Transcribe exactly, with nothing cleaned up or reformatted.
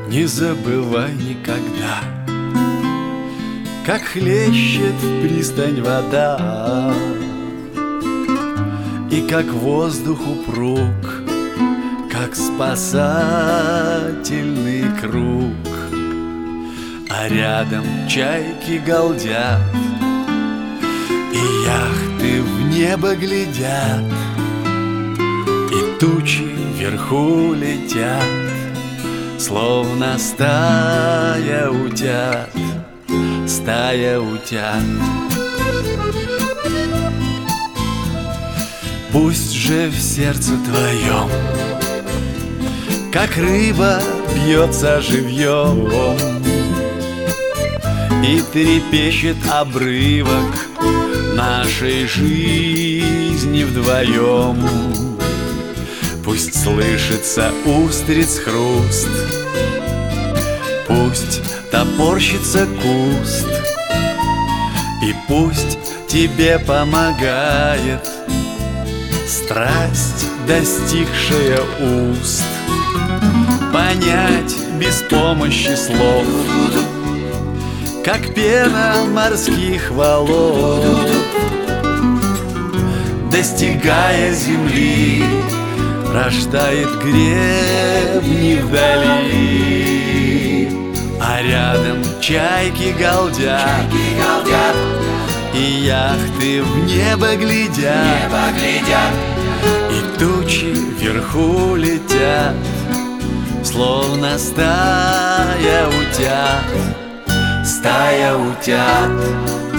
Не забывай никогда, как хлещет в пристань вода, и как воздух упруг, как спасательный круг. А рядом чайки галдят, и яхты в небо глядят, и тучи вверху летят, словно стая утят, стая утят. Пусть же в сердце твоем, как рыба бьется живьем, и трепещет обрывок нашей жизни вдвоем. Пусть слышится устриц хруст, пусть топорщится куст, и пусть тебе помогает страсть, достигшая уст, понять без помощи слов, как пена морских валов, достигая земли, рождает гребни вдали. А рядом чайки галдят, чайки галдят, и яхты в небо глядят, небо глядят, и тучи вверху летят, словно стая утят, стая утят.